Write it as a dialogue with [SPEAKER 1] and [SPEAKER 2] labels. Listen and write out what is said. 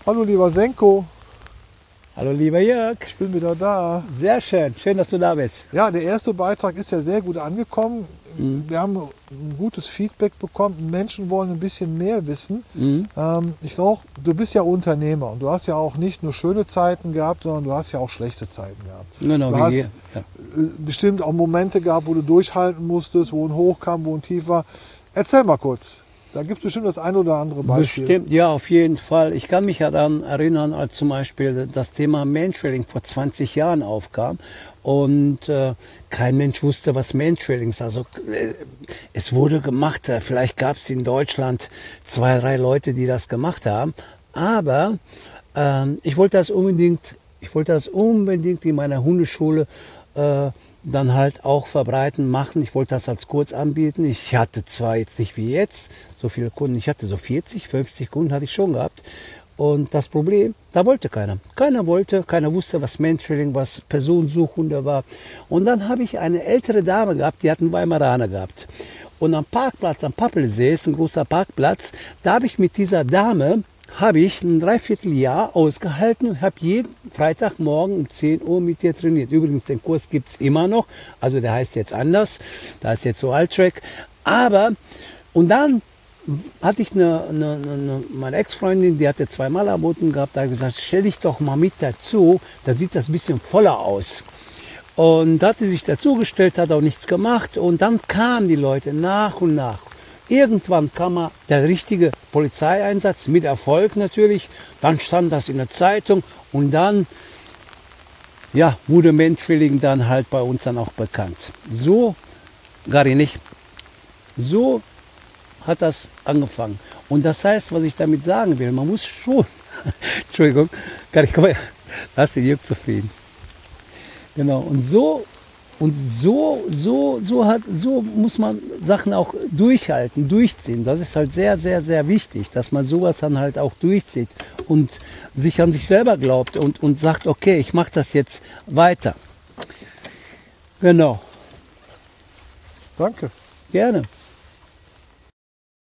[SPEAKER 1] Hallo lieber Senko,
[SPEAKER 2] Hallo lieber Jörg,
[SPEAKER 1] ich bin wieder da.
[SPEAKER 2] sehr schön, schön, dass du da bist.
[SPEAKER 1] Ja, der erste Beitrag ist ja sehr gut angekommen. Wir haben ein gutes Feedback bekommen. Menschen wollen ein bisschen mehr wissen. Ich glaube, du bist ja Unternehmer und du hast ja auch nicht nur schöne Zeiten gehabt, sondern du hast ja auch schlechte Zeiten gehabt.
[SPEAKER 2] Genau,
[SPEAKER 1] Du
[SPEAKER 2] wie
[SPEAKER 1] hast
[SPEAKER 2] hier. Ja.
[SPEAKER 1] bestimmt auch Momente gehabt, wo du durchhalten musstest, wo ein Hoch kam, wo ein Tief war. Erzähl mal kurz. Da gibt es bestimmt das ein oder andere Beispiel.
[SPEAKER 2] Bestimmt, ja, auf jeden Fall. Ich kann mich ja daran erinnern, als zum Beispiel das Thema Mantrailing vor 20 Jahren aufkam und kein Mensch wusste, was Mantrailing ist. Also es wurde gemacht, vielleicht gab es in Deutschland 2, 3 Leute, die das gemacht haben, aber ich wollte das unbedingt in meiner Hundeschule dann halt auch verbreiten, machen. Ich wollte das als Kurs anbieten. Ich hatte zwar jetzt nicht wie jetzt so viele Kunden, ich hatte so 40, 50 Kunden hatte ich schon gehabt. Und das Problem, da wollte keiner. Keiner wusste, was Mantrailing, was Personensuchhunde war. Und dann habe ich eine ältere Dame gehabt, die hat einen Weimaraner gehabt. Und am Parkplatz, am Pappelsee, ist ein großer Parkplatz, da habe ich mit dieser Dame ein Dreivierteljahr ausgehalten und habe jeden Freitagmorgen um 10 Uhr mit dir trainiert. Übrigens, den Kurs gibt es immer noch, also der heißt jetzt anders, da ist jetzt so Alltrack. Aber, und dann hatte ich meine Ex-Freundin, die hatte 2 Malaboten gehabt, da habe ich gesagt, stell dich doch mal mit dazu, da sieht das ein bisschen voller aus. Und da hat sie sich dazugestellt, hat auch nichts gemacht und dann kamen die Leute nach und nach. Irgendwann kam mal der richtige Polizeieinsatz, mit Erfolg natürlich. Dann stand das in der Zeitung und dann ja, wurde Mantrailing dann halt bei uns dann auch bekannt. So, gar nicht. So hat das angefangen. Und das heißt, was ich damit sagen will, man muss schon, Entschuldigung, komm mal, lass den Jörg zufrieden. Genau, und so muss man Sachen auch durchhalten, durchziehen. Das ist halt sehr, sehr, sehr wichtig, dass man sowas dann halt auch durchzieht und sich an sich selber glaubt und sagt, okay, ich mache das jetzt weiter. Genau.
[SPEAKER 1] Danke.
[SPEAKER 2] Gerne.